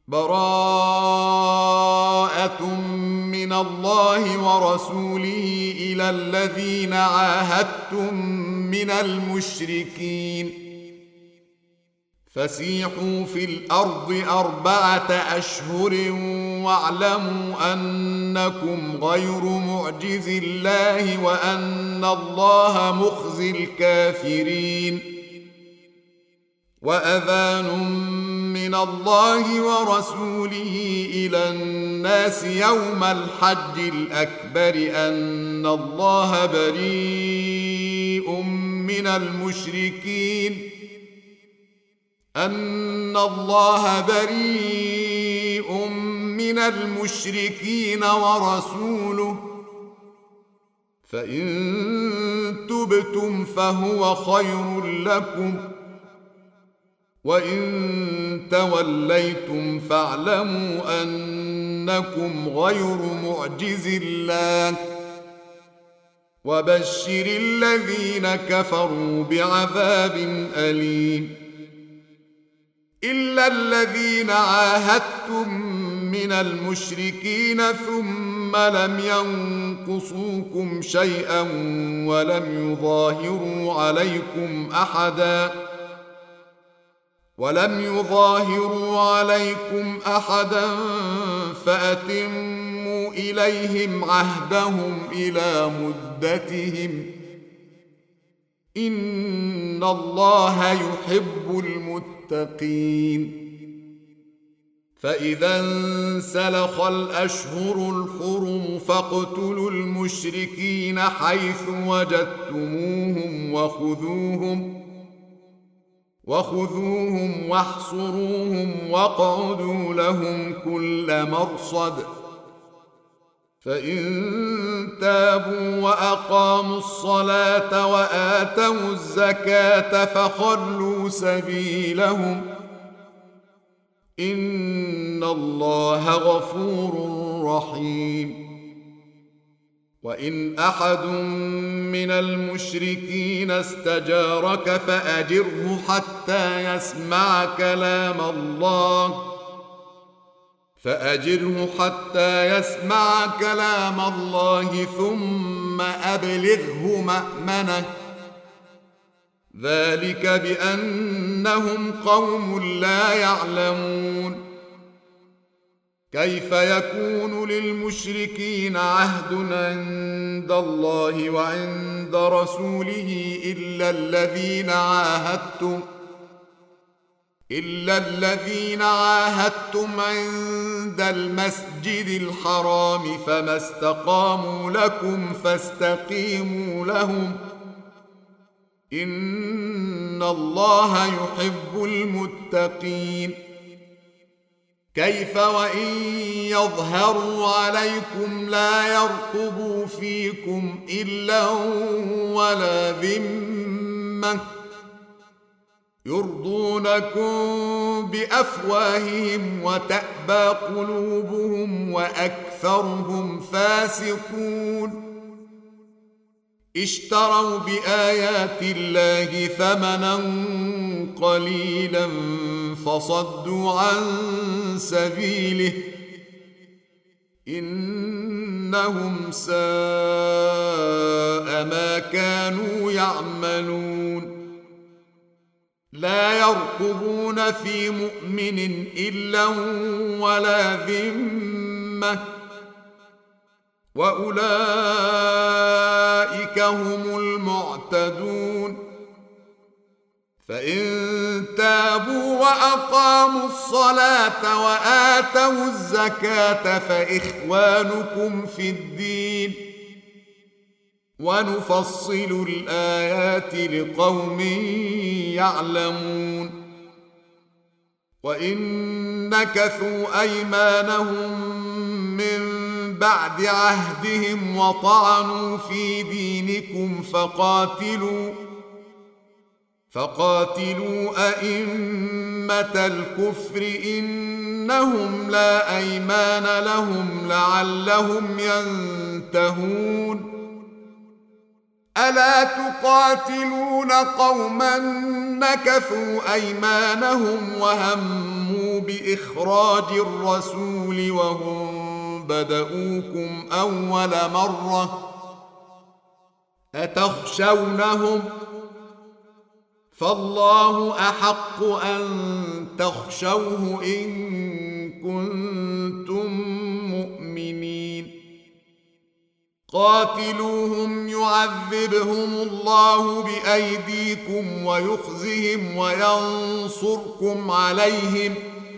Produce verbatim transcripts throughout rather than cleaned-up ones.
براءة من الله ورسوله إلى الذين عاهدتم من المشركين فسيحوا في الأرض أربعة أشهر واعلموا أنكم غير معجز الله وأن الله مخزي الكافرين وأذان من الله ورسوله إلى الناس يوم الحج الأكبر أن الله بريء من المشركين أن الله بريء من المشركين ورسوله فإن تبتم فهو خير لكم وإن توليتم فاعلموا أنكم غير معجز الله وبشر الذين كفروا بعذاب أليم إلا الذين عاهدتم من المشركين ثم لم ينقصوكم شيئا ولم يظاهروا عليكم أحدا ولم يظاهروا عليكم أحدا فأتموا إليهم عهدهم إلى مدتهم إن الله يحب المتقين فإذا انسلخ الأشهر الحرم فاقتلوا المشركين حيث وجدتموهم وخذوهم وخذوهم واحصروهم واقعدوا لهم كل مرصد فإن تابوا وأقاموا الصلاة وآتوا الزكاة فخلوا سبيلهم إن الله غفور رحيم وإن أحد من المشركين استجارك فأجره حتى يسمع كلام الله فأجره حتى يسمع كلام الله ثم أبلغه مأمنه ذلك بأنهم قوم لا يعلمون كيف يكون للمشركين عهد عند الله وعند رسوله إلا الذين عاهدتم إلا الذين عاهدتم عند المسجد الحرام فما استقاموا لكم فاستقيموا لهم إن الله يحب المتقين كيف وإن يظهروا عليكم لا يرقبوا فيكم إلا ولا ذمة يرضونكم بأفواههم وتأبى قلوبهم وأكثرهم فاسقون اشتروا بآيات الله ثمنا قليلا فصدوا عن سبيله إنهم ساء ما كانوا يعملون لا يرقبون في مؤمن إلا ولا ذمة وأولئك هم المعتدون فإن تابوا وأقاموا الصلاة وآتوا الزكاة فإخوانكم في الدين ونفصل الآيات لقوم يعلمون وإن نكثوا أيمانهم من بعد عهدهم وطعنوا في دينكم فقاتلوا فقاتلوا أئمة الكفر إنهم لا أيمان لهم لعلهم ينتهون ألا تقاتلون قوما نكثوا أيمانهم وهموا بإخراج الرسول وهم بدؤوكم أول مرة أتخشونهم فالله أحق أن تخشوه إن كنتم مؤمنين قاتلوهم يعذبهم الله بأيديكم ويخزهم وينصركم عليهم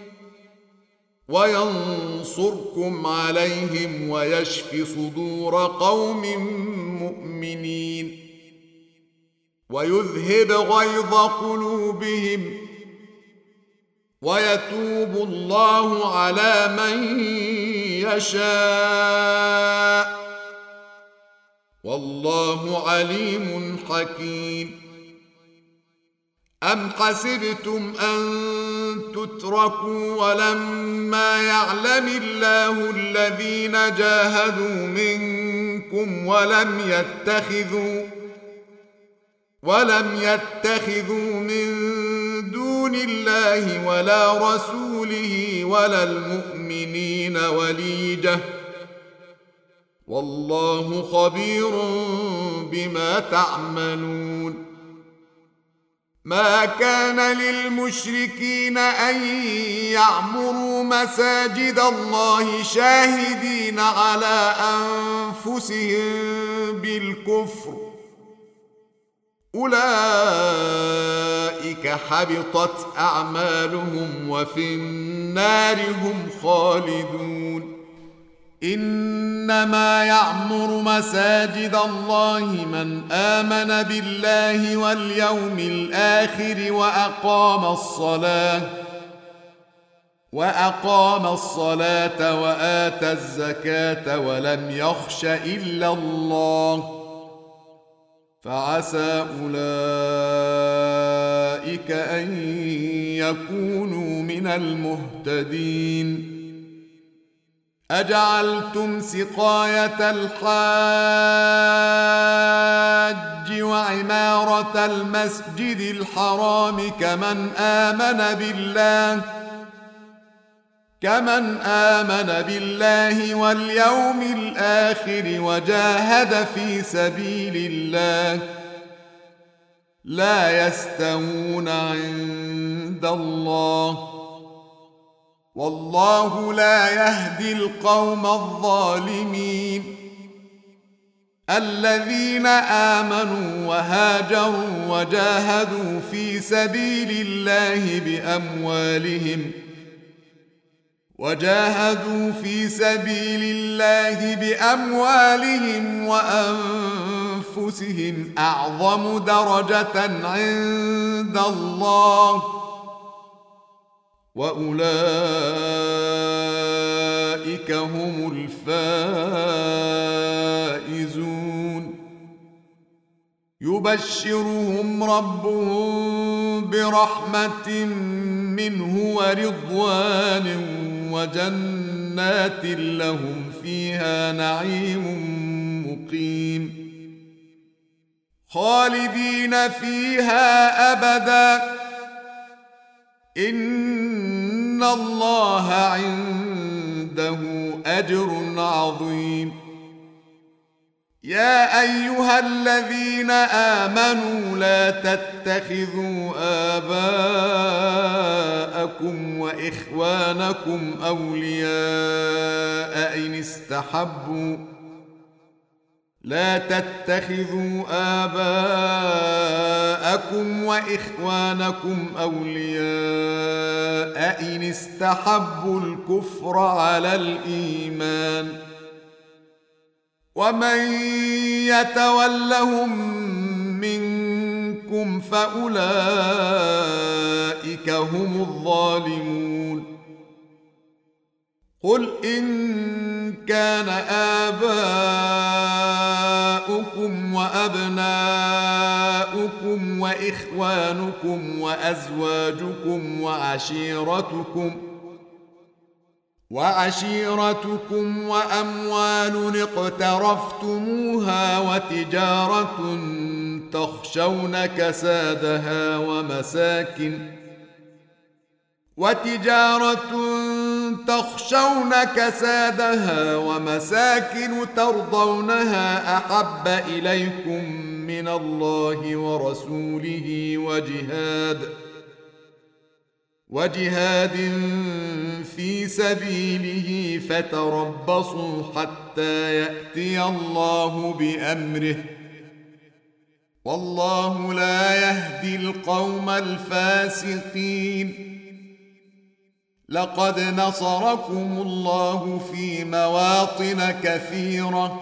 وينصركم عليهم ويشف صدور قوم مؤمنين ويذهب غيظ قلوبهم ويتوب الله على من يشاء والله عليم حكيم أم حسبتم أن تتركوا ولما يعلم الله الذين جاهدوا منكم ولم يتخذوا ولم يتخذوا من دون الله ولا رسوله ولا المؤمنين وليجة والله خبير بما تعملون ما كان للمشركين أن يعمروا مساجد الله شاهدين على أنفسهم بالكفر أولئك حبطت أعمالهم وفي النار هم خالدون إنما يعمر مساجد الله من آمن بالله واليوم الآخر وأقام الصلاة وأقام الصلاة وآتى الزكاة ولم يخش إلا الله فعسى أولئك أن يكونوا من المهتدين أجعلتم سقاية الحاج وعمارة المسجد الحرام كمن آمن بالله كمن آمن بالله واليوم الآخر وجاهد في سبيل الله لا يستوون عند الله والله لا يهدي القوم الظالمين الذين آمنوا وهاجروا وجاهدوا في سبيل الله بأموالهم وجاهدوا في سبيل الله بأموالهم وأنفسهم أعظم درجة عند الله وأولئك هم الفائزون يبشرهم ربهم برحمة منه ورضوان وجنات لهم فيها نعيم مقيم خالدين فيها أبدا إن الله عنده أجر عظيم يا أيها الذين آمنوا لا تتخذوا آباءكم وإخوانكم أولياء إن استحبوا لا تتخذوا آباءكم وإخوانكم أولياء إن استحبوا الكفر على الإيمان ومن يتولهم منكم فأولئك هم الظالمون قل إن كان آباؤكم وأبناؤكم وإخوانكم وأزواجكم وعشيرتكم وعشيرتكم وأموال اقترفتموها وتجارة تخشون كسادها ومساكن وتجارة تخشون كسادها ومساكن ترضونها أحب إليكم من الله ورسوله وجهاد وجهاد في سبيله فتربصوا حتى يأتي الله بأمره والله لا يهدي القوم الفاسقين. لقد نصركم الله في مواطن كثيرة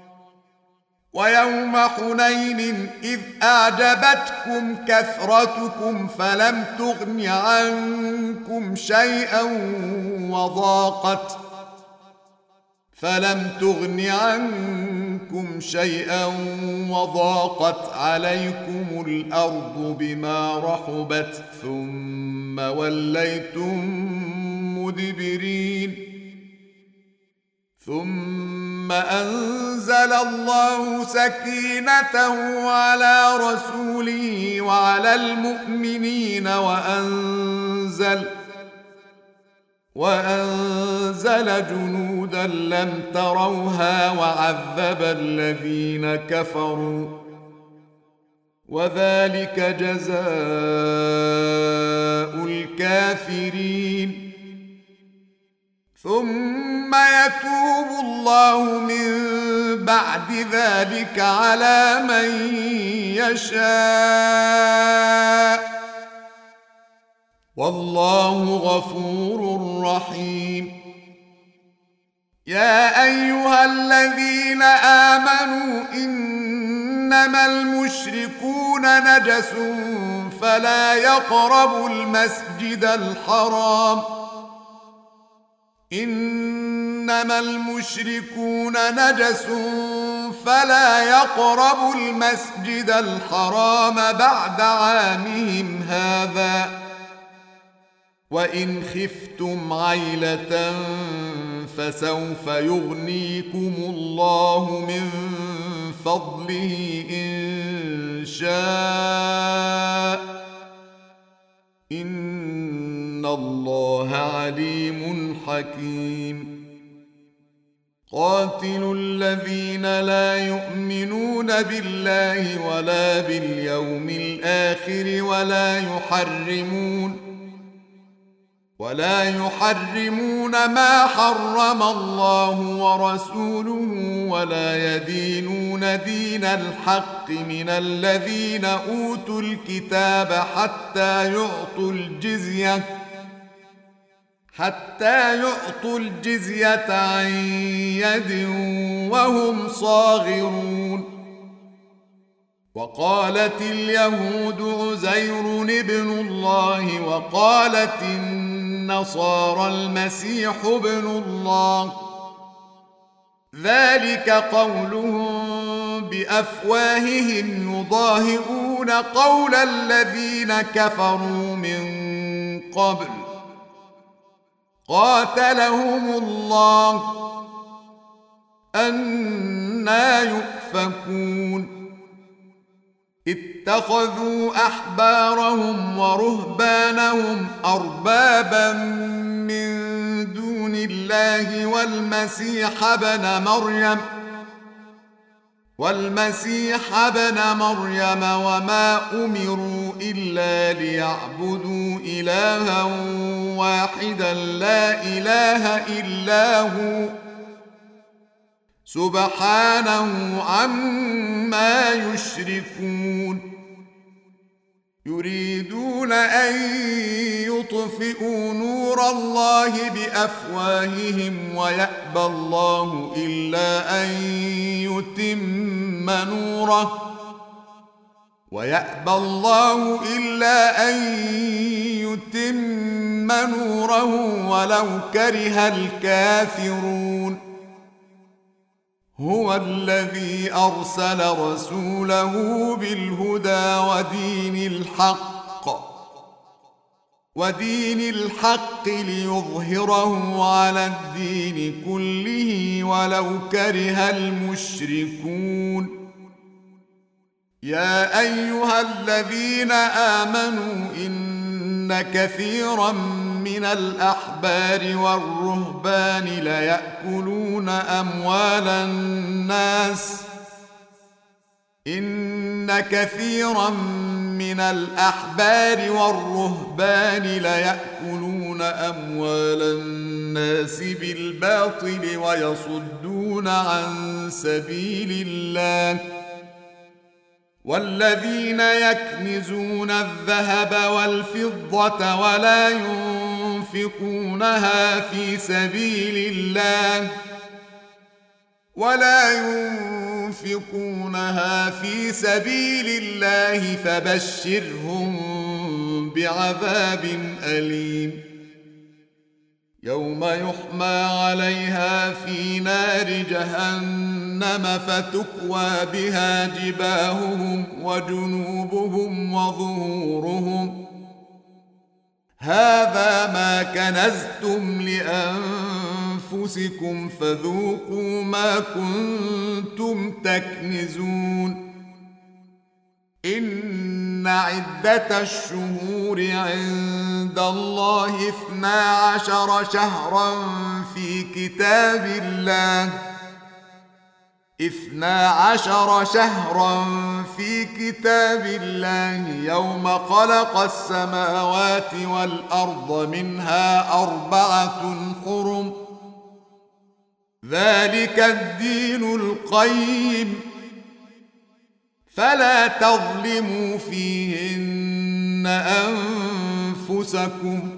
ويوم حنين إذ أعجبتكم كثرتكم فلم تغن عنكم شيئا وضاقت فلم تغن عنكم شيئا وضاقت عليكم الأرض بما رحبت ثم وليتم مدبرين. ثم أنزل الله سكينته على رسوله وعلى المؤمنين وأنزل وأنزل جنودا لم تروها وعذب الذين كفروا وذلك جزاء الكافرين. ثم يتوب الله من بعد ذلك على من يشاء والله غفور رحيم. يا أيها الذين آمنوا إنما المشركون نجس فلا يقربوا المسجد الحرام إنما المشركون نجس فلا يقربوا المسجد الحرام بعد عامهم هذا وإن خفتم عيلة فسوف يغنيكم الله من فضله إن شاء إن الله عليم حكيم. قاتلوا الذين لا يؤمنون بالله ولا باليوم الآخر ولا يحرمون ولا يحرمون ما حرم الله ورسوله ولا يدينون دين الحق من الذين أوتوا الكتاب حتى يعطوا الجزية حتى يعطوا الجزية عن يد وهم صاغرون. وقالت اليهود عزير ابن الله وقالت النصارى المسيح ابن الله ذلك قولهم بأفواههم يضاهئون قول الذين كفروا من قبل قاتلهم الله أنى يؤفكون. اتخذوا أحبارهم ورهبانهم أربابا من دون الله والمسيح ابن مريم والمسيح ابن مريم وما أمروا إلا ليعبدوا إلها واحدا لا إله إلا هو سبحانه عما يشركون. يريدون أن يطفئوا نور الله بأفواههم ويأبى الله إلا أن يتم نوره ويأبى الله إلا أن يتم نوره ولو كره الكافرون. هو الذي أرسل رسوله بالهدى ودين الحق ودين الحق ليظهره على الدين كله ولو كره المشركون. يا أيها الذين آمنوا إن كثيرا من الأحبار والرهبان ليأكلون أموال الناس إن كثيرا من الأحبار والرهبان ليأكلون أموال الناس بالباطل ويصدون عن سبيل الله والذين يكنزون الذهب والفضة ولا ينفقونها في سبيل الله ولا ينفقونها في سبيل الله فبشرهم بعذاب أليم. يوم يحمى عليها في نار جهنم فتكوى بها جباههم وجنوبهم وظهورهم هذا ما كنزتم لأنفسكم فذوقوا ما كنتم تكنزون. إن عدة الشهور عند الله اثنا عشر شهرا في كتاب الله اثنا عشر شهرا في كتاب الله يوم خلق السماوات والأرض منها أربعة حرم ذلك الدين القيم فلا تظلموا فيهن أنفسكم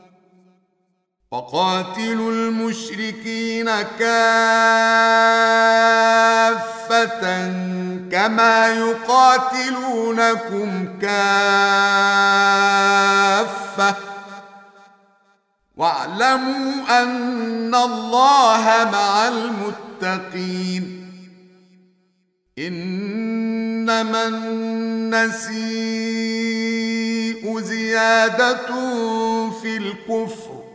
وقاتلوا المشركين كافة كما يقاتلونكم كافة واعلموا أن الله مع المتقين. إنما النسيء زيادة في الكفر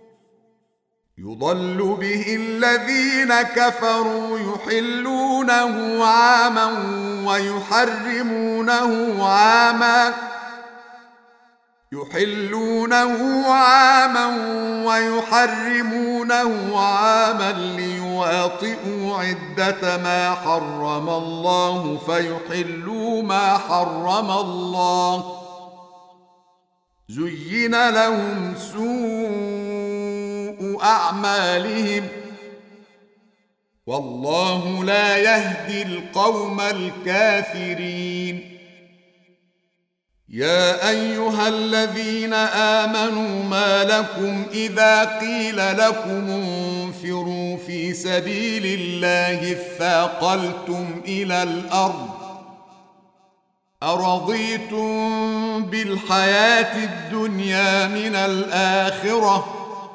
يضل به الذين كفروا يحلونه عاما ويحرمونه عاما يحلونه عاما ويحرمونه عاما ليواطئوا عدة ما حرم الله فيحلوا ما حرم الله زين لهم سوء أعمالهم والله لا يهدي القوم الكافرين. يا أيها الذين آمنوا ما لكم إذا قيل لكم انفروا في سبيل الله اثاقلتم إلى الأرض أرضيتم بالحياة الدنيا من الآخرة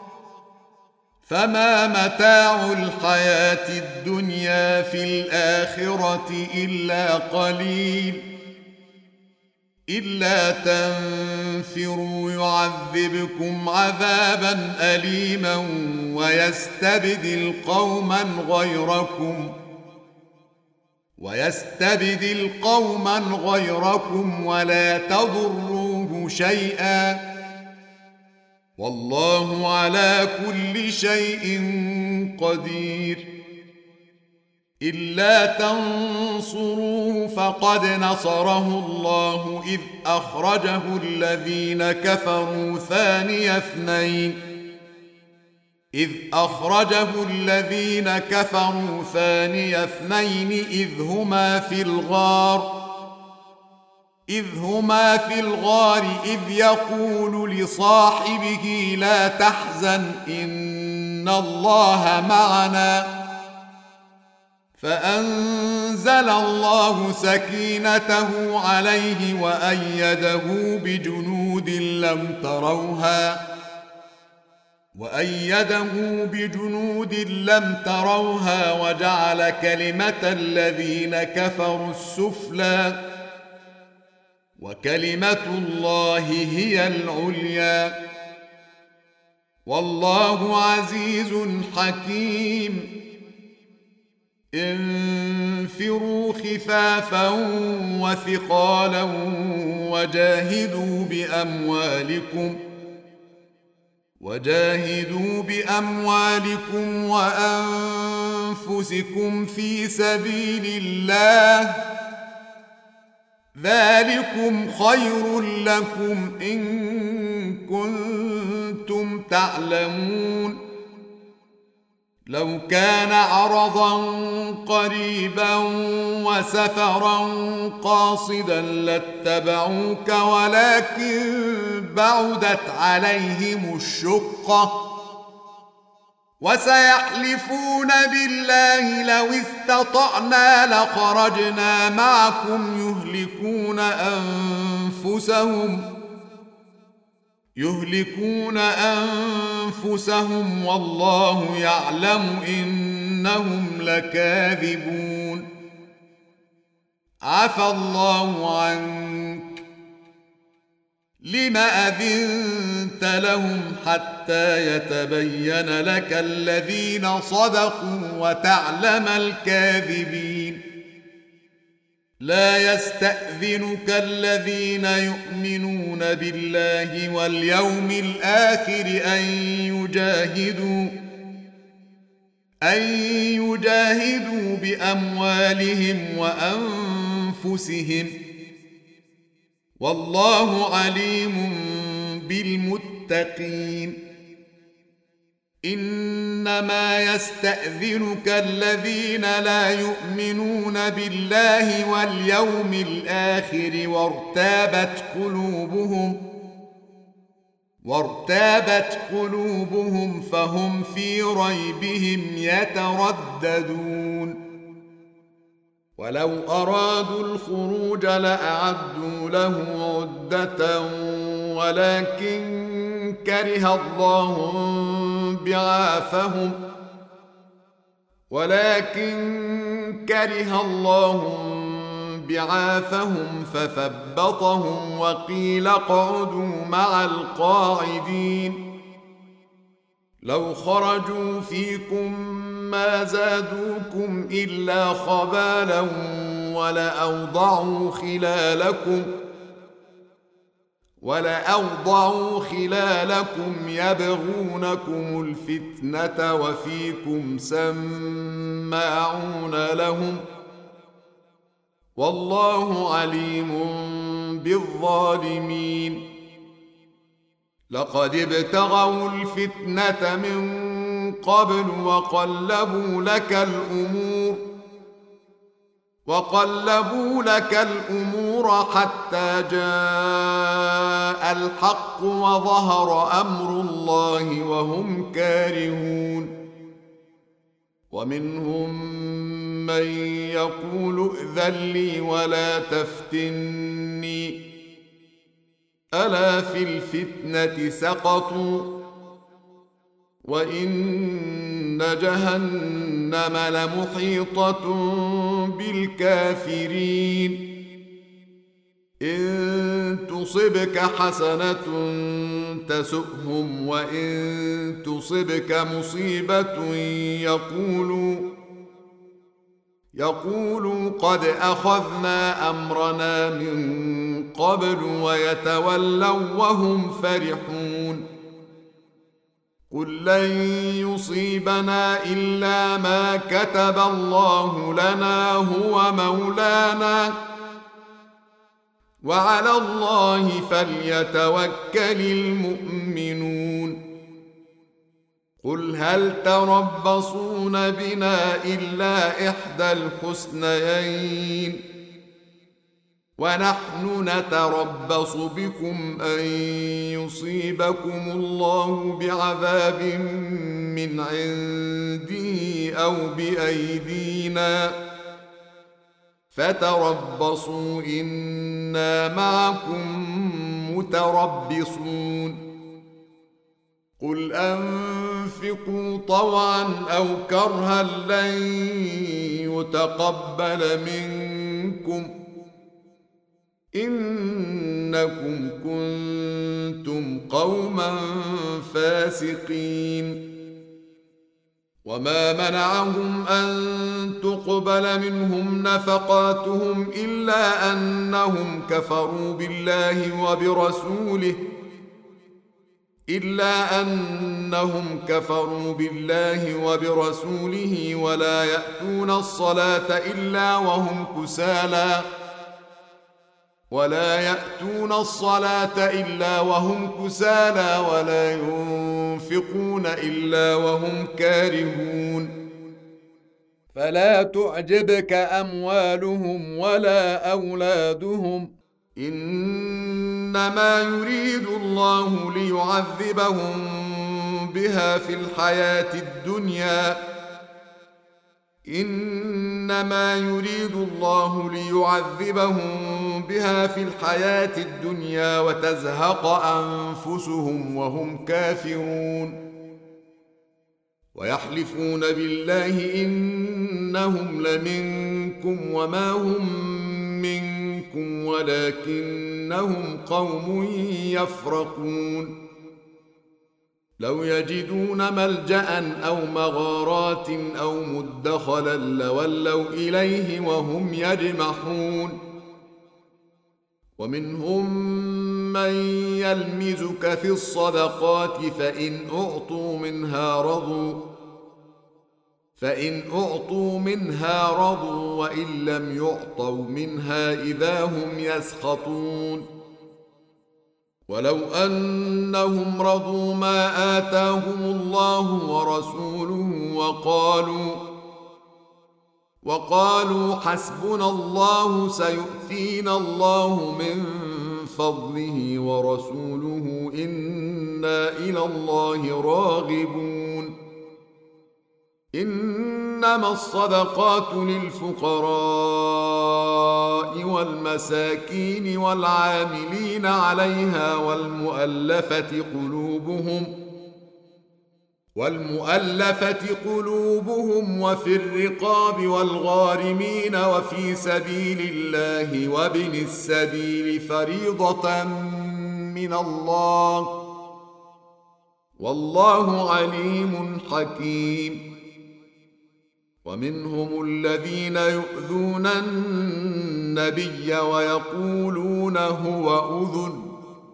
فما متاع الحياة الدنيا في الآخرة إلا قليل إلا تنفروا يعذبكم عذابا أليما ويستبدل قوما غيركم ويستبدل قوما غيركم ولا تضروه شيئا والله على كل شيء قدير. إلا تنصروه فقد نصره الله إذ أخرجه الذين كفروا ثاني اثنين إذ أخرجه الذين كفروا ثاني اثنين إذ هما في الغار إذ هما في الغار إذ يقول لصاحبه لا تحزن إن الله معنا فأنزل الله سكينته عليه وأيده بجنود لم تروها وأيده بجنود لم تروها وجعل كلمة الذين كفروا السفلى وكلمة الله هي العليا والله عزيز حكيم انفروا خفافا وثقالا وجاهدوا بأموالكم وجاهدوا بأموالكم وأنفسكم في سبيل الله ذلكم خير لكم إن كنتم تعلمون لو كان عرضا قريبا وسفرا قاصدا لاتبعوك ولكن بعدت عليهم الشقة وسيحلفون بالله لو استطعنا لخرجنا معكم يهلكون أنفسهم يهلكون أنفسهم والله يعلم إنهم لكاذبون عفى الله عنك لم أذنت لهم حتى يتبين لك الذين صدقوا وتعلم الكاذبين لا يستأذنك الذين يؤمنون بالله واليوم الآخر أن يجاهدوا أن يجاهدوا بأموالهم وأنفسهم والله عليم بالمتقين إنما يستأذنك الذين لا يؤمنون بالله واليوم الآخر وارتابت قلوبهم وارتابت قلوبهم فهم في ريبهم يترددون ولو أرادوا الخروج لأعدوا له عدة ولكن كره الله بعاثهم ولكن كره الله بعاثهم فثبطهم وقيل اقعدوا مع القاعدين لو خرجوا فيكم ما زادوكم إلا خبالا ولأوضعوا خلالكم ولأوضعوا خلالكم يبغونكم الفتنة وفيكم سماعون لهم والله عليم بالظالمين لقد ابتغوا الفتنة من قبل وقلبوا لك الأمور وقلبوا لك الأمور حتى جاء الحق وظهر أمر الله وهم كارهون ومنهم من يقول ائذن لي ولا تفتني ألا في الفتنة سقطوا وإن جهنم لمحيطة بالكافرين إن تصبك حسنة تسؤهم وإن تصبك مصيبة يقولوا يقولوا قد أخذنا أمرنا من قبل ويتولوا وهم فرحون قل لن يصيبنا إلا ما كتب الله لنا هو مولانا وعلى الله فليتوكل المؤمنون قل هل تربصون بنا إلا إحدى الحسنيين ونحن نتربص بكم أن يصيبكم الله بعذاب من عنده أو بأيدينا فتربصوا إنا معكم متربصون قل أنفقوا طوعا أو كرها لن يتقبل منكم إنكم كنتم قوما فاسقين وما منعهم أن تقبل منهم نفقاتهم إلا أنهم كفروا بالله وبرسوله إلا أنهم كفروا بالله وبرسوله ولا يأتون الصلاة إلا وهم كسالى ولا يأتون الصلاة إلا وهم كسالى ولا ينفقون إلا وهم كارهون فلا تعجبك أموالهم ولا أولادهم إنما يريد الله ليعذبهم بها في الحياة الدنيا إنما يريد الله ليعذبهم بها في الحياة الدنيا وتزهق أنفسهم وهم كافرون ويحلفون بالله إنهم لمنكم وما هم منكم ولكنهم قوم يفرقون لو يجدون ملجأ أو مغارات أو مدخلا لولوا إليه وهم يجمحون ومنهم من يلمزك في الصدقات فإن أعطوا منها رضوا فإن أعطوا منها رضوا وإن لم يعطوا منها إذا هم يسخطون ولو أنهم رضوا ما آتاهم الله ورسوله وقالوا وقالوا حسبنا الله سيؤتينا الله من فضله ورسوله إنا إلى الله راغبون إنما الصدقات للفقراء والمساكين والعاملين عليها والمؤلفة قلوبهم والمؤلفة قلوبهم وفي الرقاب والغارمين وفي سبيل الله وابن السبيل فريضة من الله والله عليم حكيم ومنهم الذين يؤذون النبي ويقولون هو أذن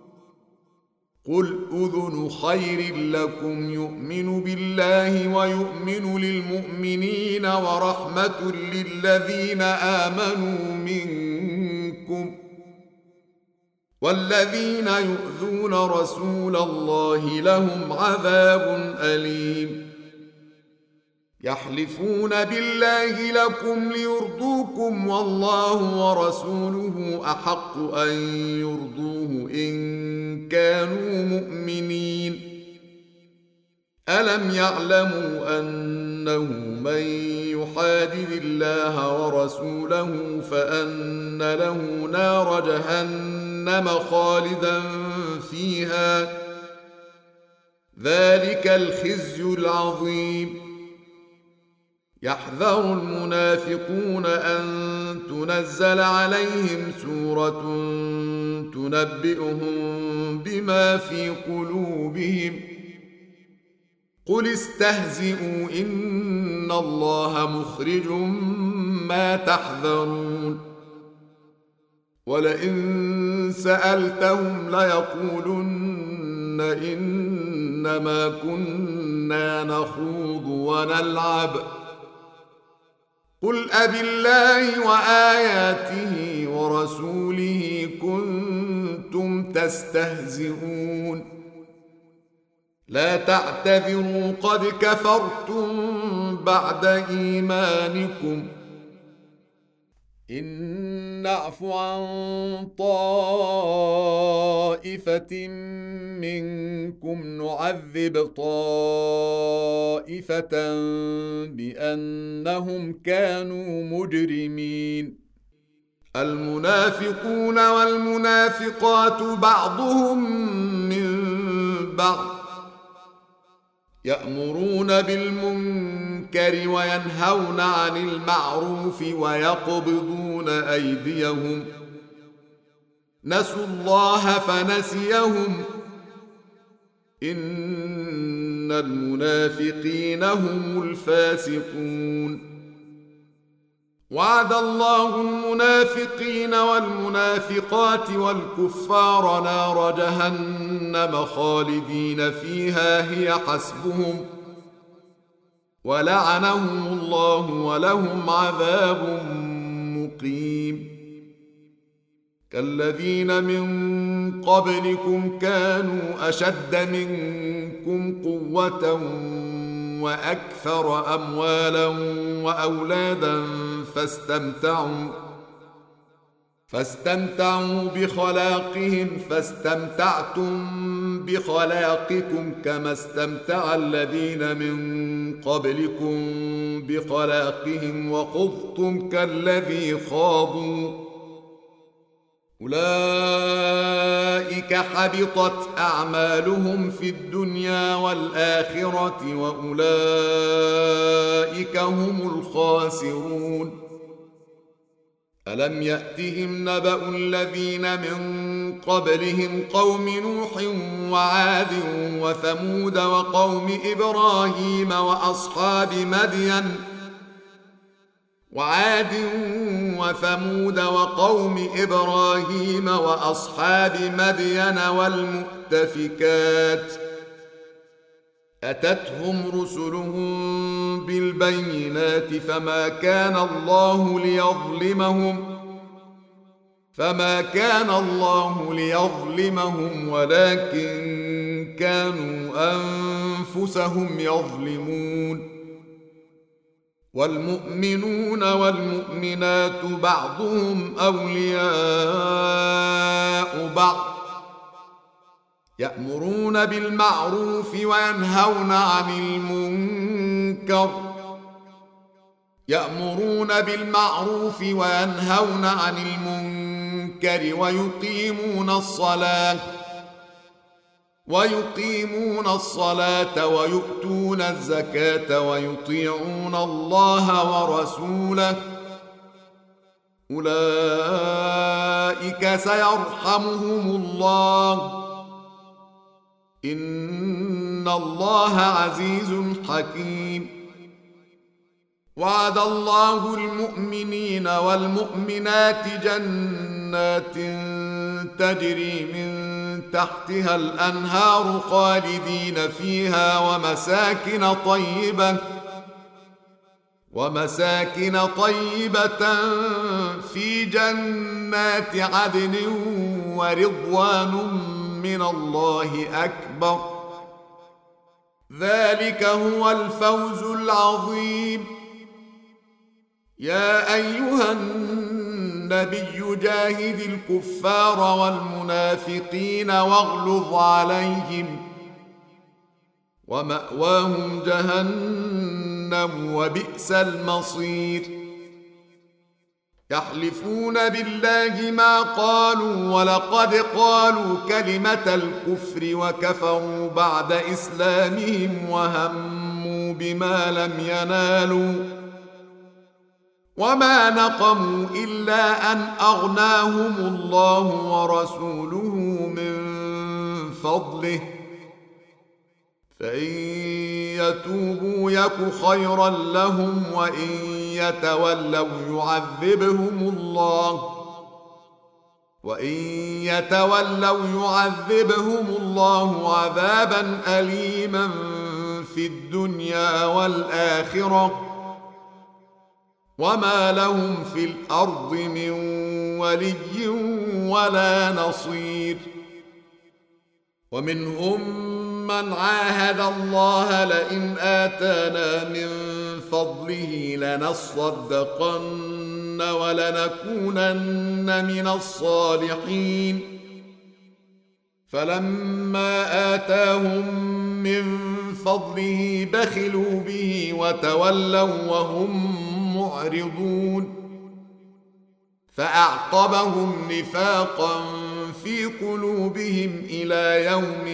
قل أذن خير لكم يؤمن بالله ويؤمن للمؤمنين ورحمة للذين آمنوا منكم والذين يؤذون رسول الله لهم عذاب أليم يحلفون بالله لكم ليرضوكم والله ورسوله أحق أن يرضوه إن كانوا مؤمنين ألم يعلموا أنه من يحادد الله ورسوله فأن له نار جهنم خالدا فيها ذلك الخزي العظيم يحذر المنافقون أن تنزل عليهم سورة تنبئهم بما في قلوبهم قل استهزئوا إن الله مخرج ما تحذرون ولئن سألتهم ليقولن إنما كنا نخوض ونلعب قل أبالله وآياته ورسوله كنتم تستهزئون لا تعتذروا قد كفرتم بعد إيمانكم إن نعف عن طائفة منكم نعذب طائفة بأنهم كانوا مجرمين المنافقون والمنافقات بعضهم من بعض يأمرون بالمنكر وينهون عن المعروف ويقبضون أيديهم نسوا الله فنسيهم إن المنافقين هم الفاسقون وعد الله المنافقين والمنافقات والكفار نار جهنم خالدين فيها هي حسبهم ولعنهم الله ولهم عذاب مقيم كالذين من قبلكم كانوا أشد منكم قوة وأكثر أموالا وأولادا فاستمتعوا فاستمتعوا بخلاقهم فاستمتعتم بخلاقكم كما استمتع الذين من قبلكم بخلاقهم وخضتم كالذي خاضوا أولئك حبطت أعمالهم في الدنيا والآخرة وأولئك هم الخاسرون ألم يأتهم نبأ الذين من قبلهم قوم نوح وعاد وثمود وقوم إبراهيم وأصحاب مدين وعاد وثمود وقوم إبراهيم وأصحاب مدين والمؤتفكات أتتهم رسلهم بالبينات فما كان الله ليظلمهم فما كان الله ليظلمهم ولكن كانوا أنفسهم يظلمون والمؤمنون والمؤمنات بعضهم أولياء بعض يأمرون بالمعروف وينهون عن المنكر يأمرون بالمعروف وينهون عن المنكر ويقيمون الصلاة ويقيمون الصلاة ويؤتون الزكاة ويطيعون الله ورسوله أولئك سيرحمهم الله إن الله عزيز حكيم وعد الله المؤمنين والمؤمنات جنات تجري من تحتها الأنهار خالدين فيها ومساكن طيبة ومساكن طيبة في جنات عدن ورضوان من الله أكبر ذلك هو الفوز العظيم يا أيها النبي جاهد الكفار والمنافقين واغلظ عليهم ومأواهم جهنم وبئس المصير يحلفون بالله ما قالوا ولقد قالوا كلمة الكفر وكفروا بعد إسلامهم وهموا بما لم ينالوا وما نقموا إلا أن أغناهم الله ورسوله من فضله فإن يتوبوا يك خيرا لهم وإن يتولوا يعذبهم الله وإن يتولوا يعذبهم الله عذابا أليما في الدنيا والآخرة وما لهم في الأرض من ولي ولا نصير ومنهم من عاهد الله لئن آتانا من فضله لنصدقن ولنكونن من الصالحين فلما آتاهم من فضله بخلوا به وتولوا وهم معرضون فأعقبهم نفاقا في قلوبهم إلى يوم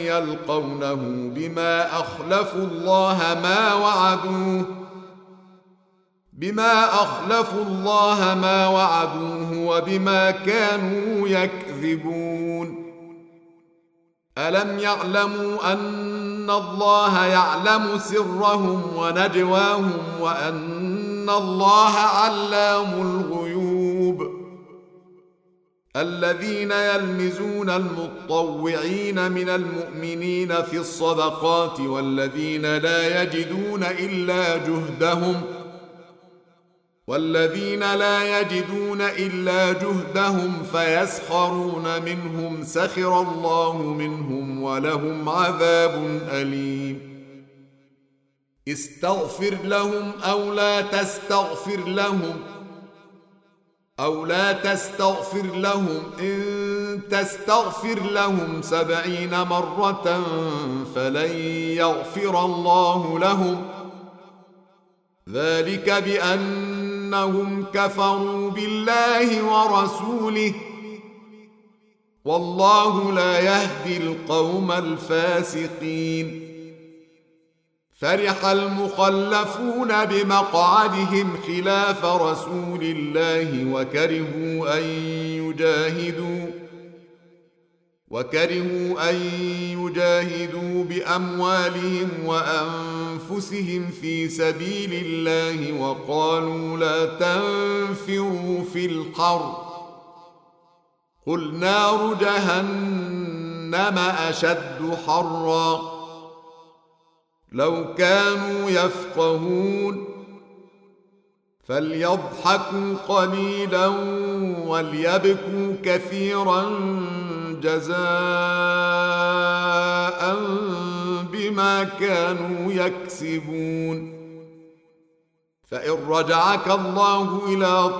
يلقونه بما أخلفوا الله ما وعدوه بما أخلفوا الله ما وعدوه وبما كانوا يكذبون ألم يعلموا أن الله يعلم سرهم ونجواهم وأن الله علام الغيوب الذين يلمزون المطوعين من المؤمنين في الصدقات والذين لا يجدون إلا جهدهم والذين لا يجدون إلا جهدهم فيسخرون منهم سخر الله منهم ولهم عذاب أليم استغفر لهم أو لا تستغفر لهم أو لا تستغفر لهم إن تستغفر لهم سبعين مرة فلن يغفر الله لهم ذلك بأنهم كفروا بالله ورسوله والله لا يهدي القوم الفاسقين فرح المخلفون بمقعدهم خلاف رسول الله وكرهوا أن يجاهدوا وكرهوا أن يجاهدوا بأموالهم وأنفسهم في سبيل الله وقالوا لا تنفروا في الحر قل نار جهنم أشد حرا لو كانوا يفقهون فليضحكوا قليلا وليبكوا كثيرا جزاء بما كانوا يكسبون فإن رجعك الله إلى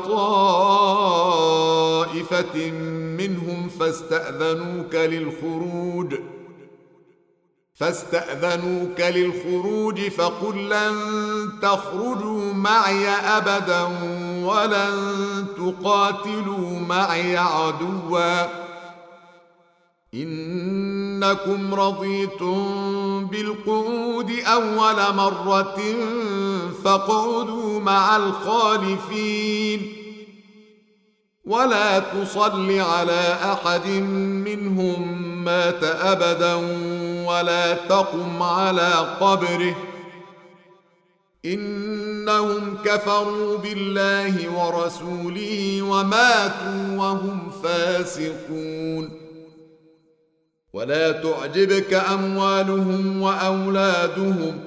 طائفة منهم فاستأذنوك للخروج فاستأذنوك للخروج فقل لن تخرجوا معي أبدا ولن تقاتلوا معي عدوا إنكم رضيتم بالقعود أول مرة فاقعدوا مع الخالفين ولا تصل على أحد منهم مات أبدا ولا تقم على قبره إنهم كفروا بالله ورسوله وماتوا وهم فاسقون ولا تعجبك أموالهم وأولادهم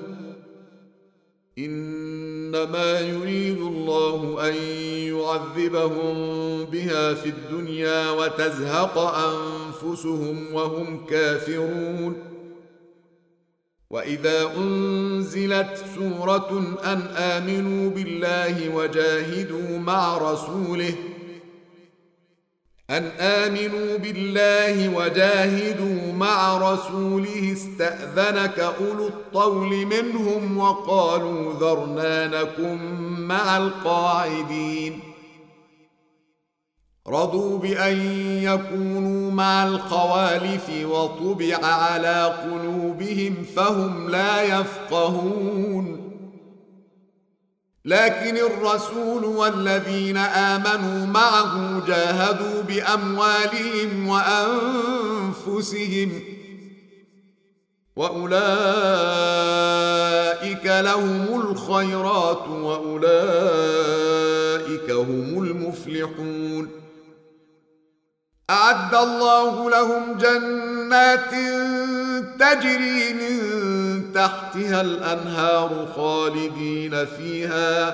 إنما يريد الله أن يعذبهم بها في الدنيا وتزهق أنفسهم وهم كافرون وإذا أنزلت سورة أن آمنوا بالله وجاهدوا مع رسوله أن آمنوا بالله وجاهدوا مع رسوله استأذنك أولو الطول منهم وقالوا ذرنا نكن مع القاعدين رضوا بأن يكونوا مع الخوالف وطبع على قلوبهم فهم لا يفقهون لكن الرسول والذين آمنوا معه جاهدوا بأموالهم وأنفسهم وأولئك لهم الخيرات وأولئك هم المفلحون أعد الله لهم جنات تجري من تحتها الأنهار خالدين فيها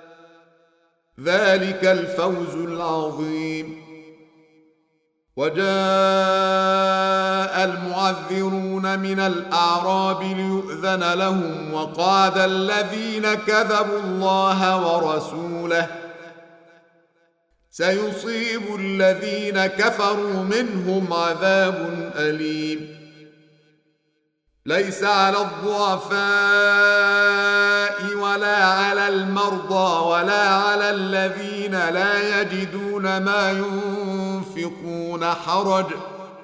ذلك الفوز العظيم وجاء المعذرون من الأعراب ليؤذن لهم وقعد الذين كذبوا الله ورسوله سيصيب الذين كفروا منهم عذاب أليم ليس على الضعفاء ولا على المرضى ولا على الذين لا يجدون ما ينفقون حرج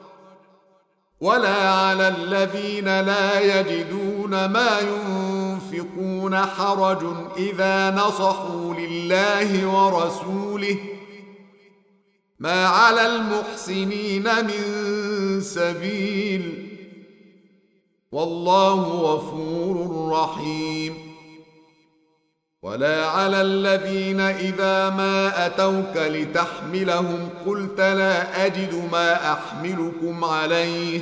ولا على الذين لا يجدون ما ينفقون ينفقون حرج إذا نصحوا لله ورسوله ما على المحسنين من سبيل والله غفور رحيم. ولا على الذين إذا ما أتوك لتحملهم قلت لا أجد ما أحملكم عليه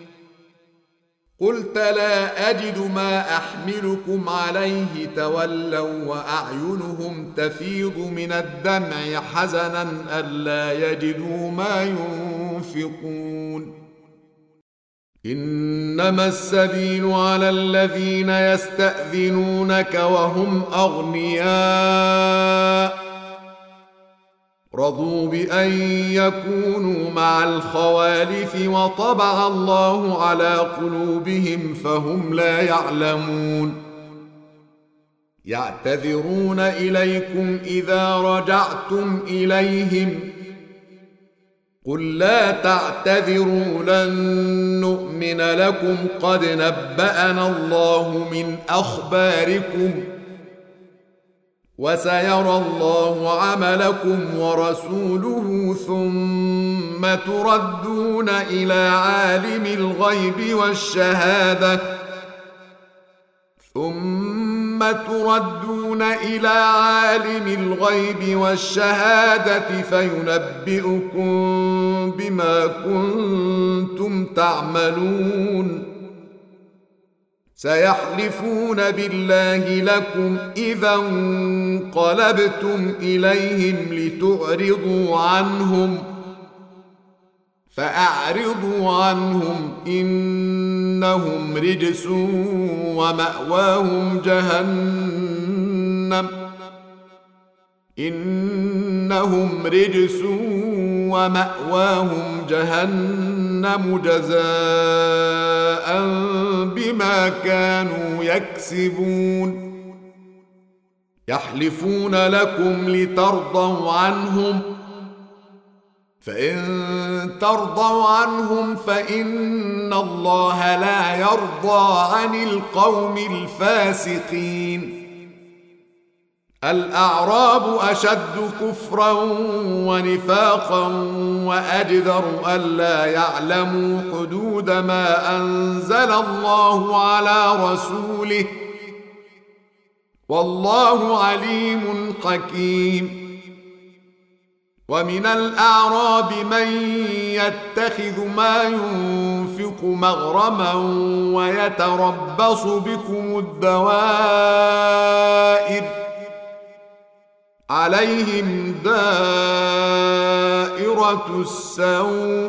قلت لا أجد ما أحملكم عليه تولوا وأعينهم تفيض من الدمع حزنا ألا يجدوا ما ينفقون. إنما السبيل على الذين يستأذنونك وهم أغنياء رضوا بأن يكونوا مع الخوالف وطبع الله على قلوبهم فهم لا يعلمون. يعتذرون إليكم إذا رجعتم إليهم قل لا تعتذروا لن نؤمن لكم قد نبأنا الله من أخباركم وسيرى الله عملكم ورسوله ثم تردون إلى عالم الغيب والشهادة ثم تردون إلى عالم الغيب والشهادة فينبئكم بما كنتم تعملون. سيحلفون بالله لكم إذا انقلبتم إليهم لتعرضوا عنهم فأعرضوا عنهم إنهم رجس ومأواهم جهنم إنهم رجس ومأواهم جهنم جزاء بما كانوا يكسبون. يحلفون لكم لترضوا عنهم فإن ترضوا عنهم فإن الله لا يرضى عن القوم الفاسقين. الأعراب أشد كفرا ونفاقا وأجدر ألا يعلموا حدود ما أنزل الله على رسوله والله عليم حكيم. ومن الأعراب من يتخذ ما ينفق مغرما ويتربص بكم الدوائر عليهم دائرة السوء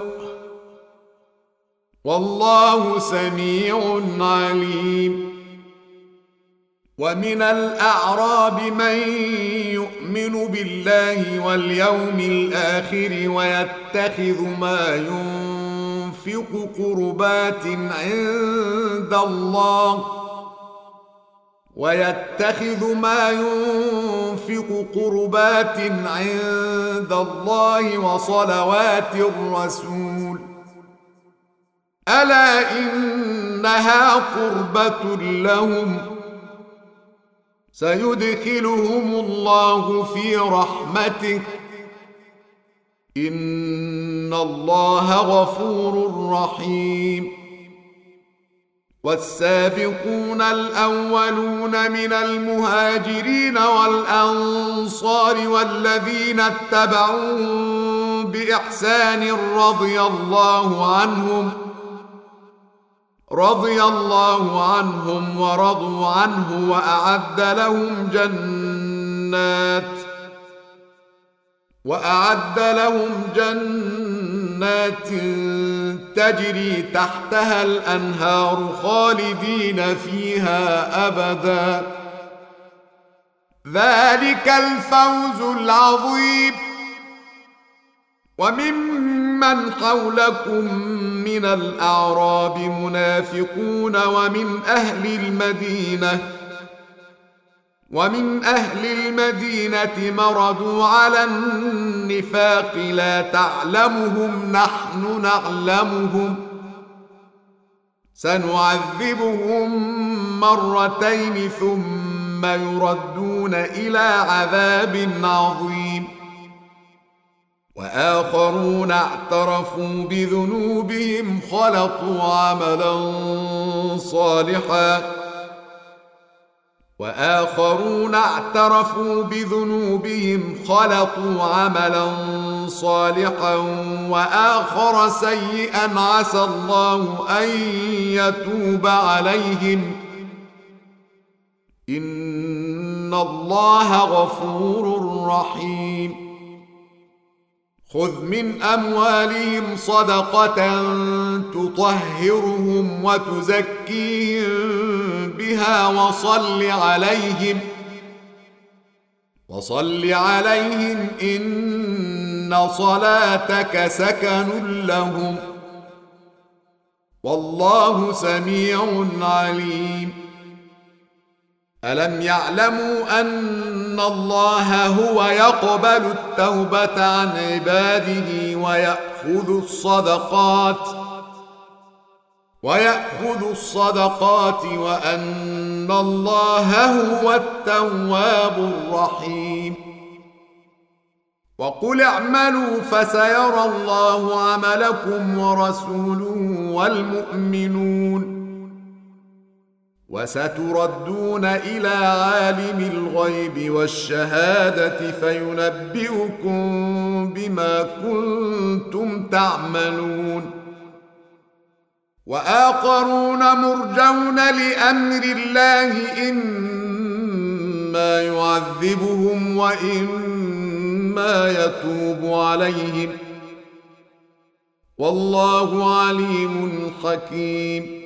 والله سميع عليم. ومن الأعراب من يؤمن بالله واليوم الآخر ويتخذ ما ينفق قربات عند الله ويتخذ ما ينفق قربات عند الله وصلوات الرسول ألا إنها قربة لهم سيدخلهم الله في رحمته إن الله غفور رحيم. والسابقون الأولون من المهاجرين والأنصار والذين اتبعوهم بإحسان رضي الله عنهم رضي الله عنهم ورضوا عنه وأعد لهم جنات وأعد لهم جنات تجري تحتها الأنهار خالدين فيها أبدا ذلك الفوز العظيم. وممن حولكم من الأعراب منافقون ومن أهل المدينة ومن أهل المدينة مردوا على النفاق لا تعلمهم نحن نعلمهم سنعذبهم مرتين ثم يردون إلى عذاب عظيم وآخرون اعترفوا بذنوبهم خلطوا عملا صالحا وآخرون اعترفوا بذنوبهم خلطوا عملا صالحا وآخر سيئا عسى الله أن يتوب عليهم إن الله غفور رحيم خذ من أموالهم صدقة تطهرهم وتزكيهم بها وصل عليهم وصل عليهم إن صلاتك سكن لهم والله سميع عليم ألم يعلموا أن الله هو يقبل التوبة عن عباده ويأخذ الصدقات ويأخذ الصدقات وأن الله هو التواب الرحيم وقل اعملوا فسيرى الله عملكم ورسوله والمؤمنون وستردون إلى عالم الغيب والشهادة فينبئكم بما كنتم تعملون وآخرون مرجون لأمر الله إما يعذبهم وإما يتوب عليهم والله عليم حكيم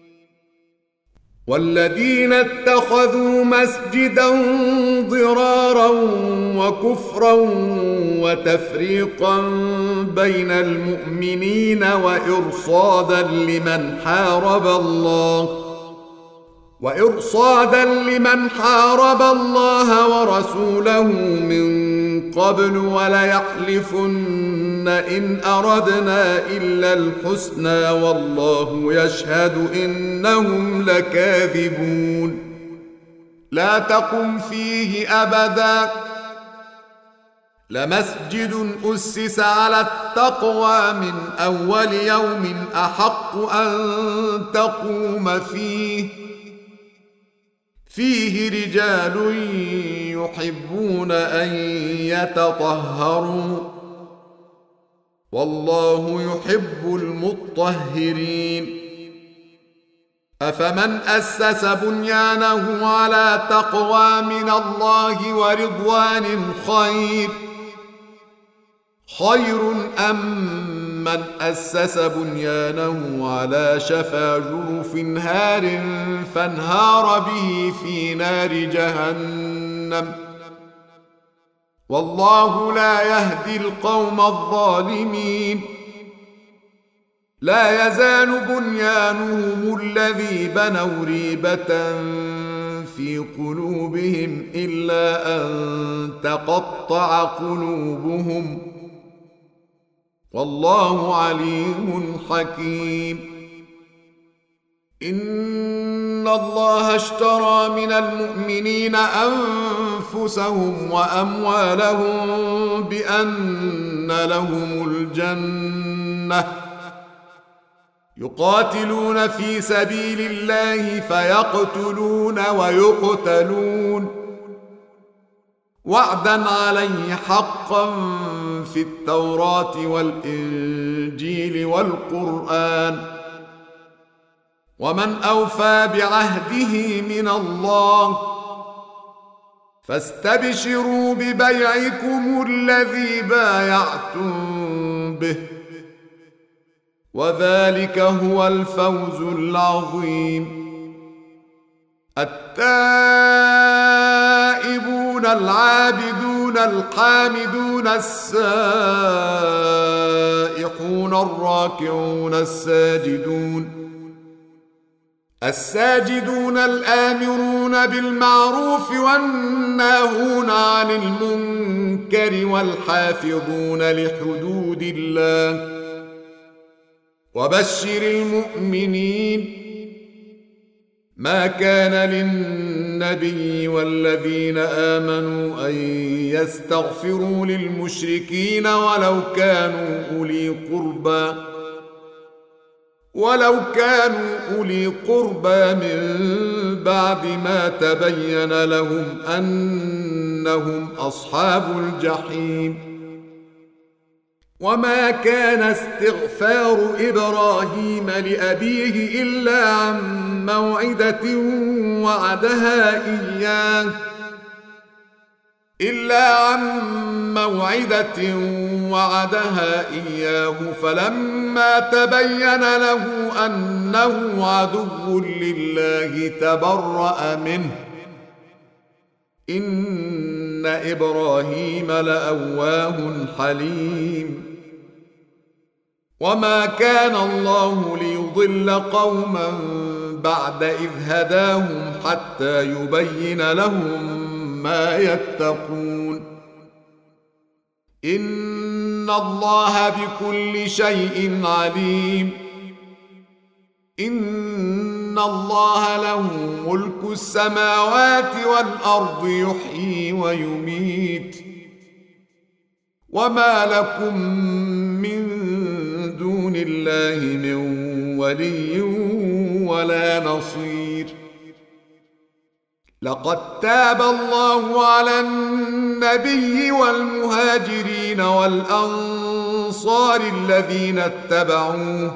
والذين اتخذوا مسجدا ضرارا وكفرا وتفريقا بين المؤمنين وإرصادا لمن حارب الله وإرصادا لمن حارب الله ورسوله من قبل وليحلفن إن أردنا إلا الحسنى والله يشهد إنهم لكاذبون لا تقم فيه أبدا لمسجد أسس على التقوى من أول يوم أحق أن تقوم فيه فيه رجال يحبون أن يتطهروا والله يحب المطهرين أفمن أسس بنيانه على تقوى من الله ورضوان خير خير أم من أسس بنيانه على شفا جرف هار فانهار به في نار جهنم والله لا يهدي القوم الظالمين لا يزال بنيانهم الذي بنوا ريبة في قلوبهم إلا أن تقطع قلوبهم والله عليم حكيم إن الله اشترى من المؤمنين أنفسهم وأموالهم بأن لهم الجنة يقاتلون في سبيل الله فيقتلون ويقتلون وعدا عليه حقا في التوراة والإنجيل والقرآن ومن أوفى بعهده من الله فاستبشروا ببيعكم الذي بايعتم به وذلك هو الفوز العظيم التائبون العابدون الحامدون السائحون الراكعون الساجدون الساجدون الآمرون بالمعروف والناهون عن المنكر والحافظون لحدود الله وبشر المؤمنين. ما كان للنبي والذين آمنوا أن يستغفروا للمشركين ولو كانوا أولي قربى ولو كانوا أولي قربى من بعد ما تبين لهم أنهم أصحاب الجحيم. وما كان استغفار إبراهيم لأبيه إلا عن موعدة وعدها إياه إلا عن موعدة وعدها إياه فلما تبين له أنه عدو لله تبرأ منه إن إبراهيم لأواه حليم. وما كان الله ليضل قوما بعد إذ هداهم حتى يبين لهم ما يتقون. إن الله بكل شيء عليم. إن الله له ملك السماوات والأرض يحيي ويميت. وما لكم من دون الله من ولي ولا نصير. لقد تاب الله على النبي والمهاجرين والأنصار الذين اتبعوه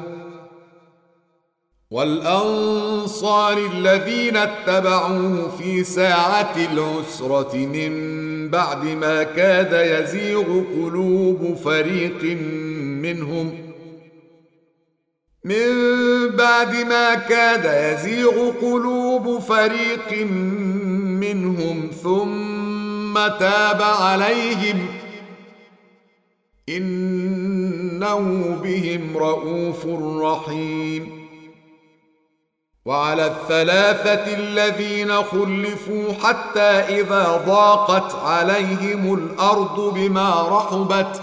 والأنصار الذين اتبعوه في ساعة العسرة من بعد ما كاد يزيغ قلوب فريق منهم من بعد ما كاد يزيغ قلوب فريق منهم ثم تاب عليهم إنه بهم رءوف رحيم. وعلى الثلاثة الذين خلفوا حتى إذا ضاقت عليهم الأرض بما رحبت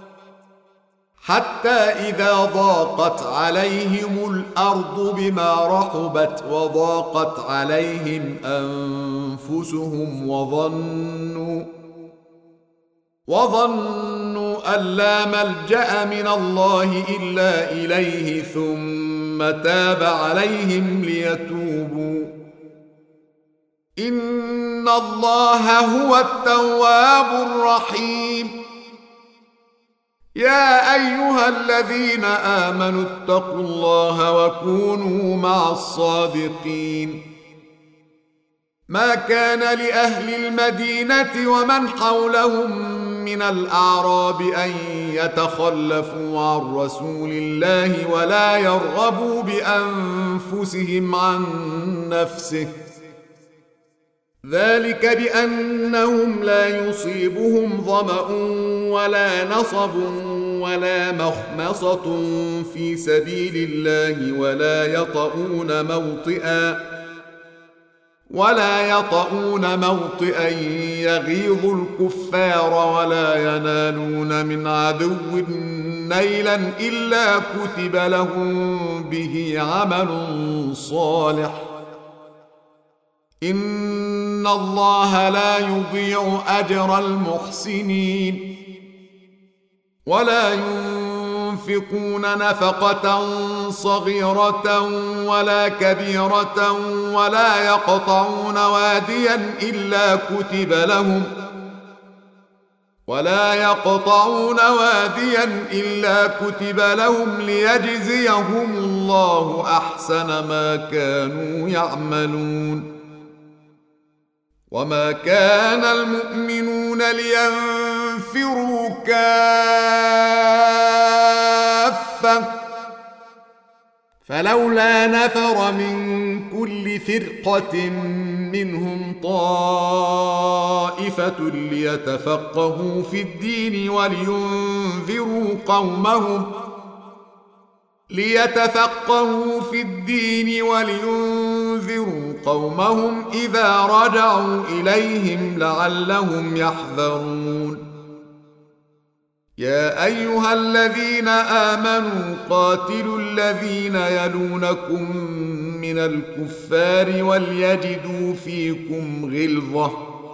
حتى إذا ضاقت عليهم الأرض بما رحبت وضاقت عليهم أنفسهم وظنوا وظنوا أن لا ملجأ من الله إلا إليه ثم تاب عليهم ليتوبوا إن الله هو التواب الرحيم. يا أيها الذين آمنوا اتقوا الله وكونوا مع الصادقين. ما كان لأهل المدينة ومن حولهم من الأعراب أن يتخلفوا عن رسول الله ولا يرغبوا بأنفسهم عن نفسه ذلك بأنهم لا يصيبهم ظمأ ولا نصب ولا مخمصة في سبيل الله ولا يطؤون موطئا ولا يطؤون موطئا يغيظ الكفار ولا ينالون من عدو نيلا إلا كتب لهم به عمل صالح إن الله لا يضيع أجر المحسنين. ولا ينفقون نفقة صغيرة ولا كبيرة ولا يقطعون واديا إلا كتب لهم ولا يقطعون واديا إلا كتب لهم ليجزيهم الله أحسن ما كانوا يعملون. وما كان المؤمنون لينفروا كافة فلولا نفر من كل فرقة منهم طائفة ليتفقهوا في الدين ولينذروا قومهم ليتفقهوا في الدين ولينذروا قومهم إذا رجعوا إليهم لعلهم يحذرون. يا أيها الذين آمنوا قاتلوا الذين يلونكم من الكفار وليجدوا فيكم غلظة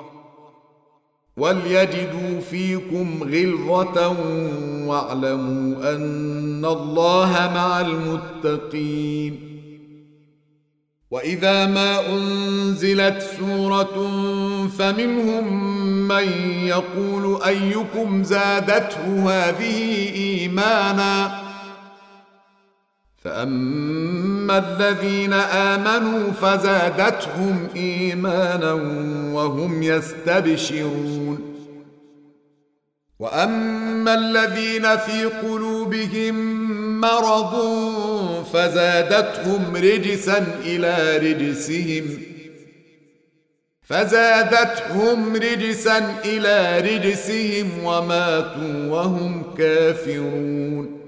وليجدوا فيكم غلظة واعلموا أن الله مع المتقين. وإذا ما أنزلت سورة فمنهم من يقول أيكم زادته هذه إيمانا فأما الذين آمنوا فزادتهم إيمانا وهم يستبشرون وأما الذين في قلوبهم مرض فزادتهم رجسا إلى رجسهم فزادتهم رجسا إلى رجسهم وماتوا وهم كافرون.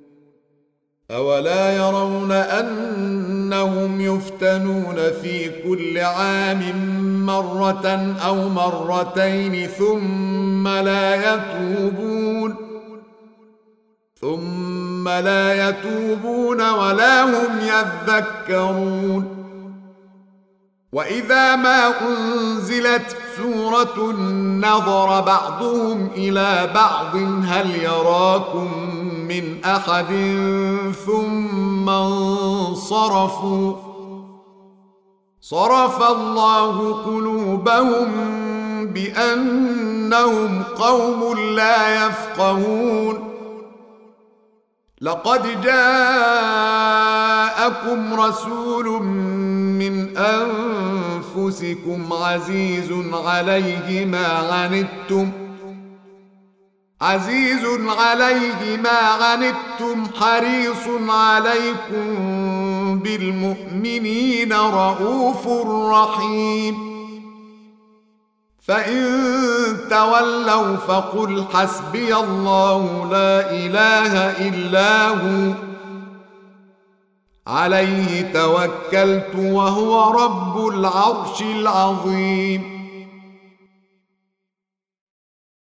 أولا يرون أنهم يفتنون في كل عام مرة أو مرتين ثم لا يتوبون ثم لا يتوبون ولا هم يذكرون. وإذا ما أنزلت سورة نظر بعضهم إلى بعض هل يراكم من أحد ثم انصرفوا صرف الله قلوبهم بأنهم قوم لا يفقهون. لقد جاءكم رسول من أنفسكم عزيز عليه ما عنتم عزيز عليه ما عنتم حريص عليكم بالمؤمنين رؤوف رحيم. فإن تولوا فقل حسبي الله لا إله إلا هو عليه توكلت وهو رب العرش العظيم.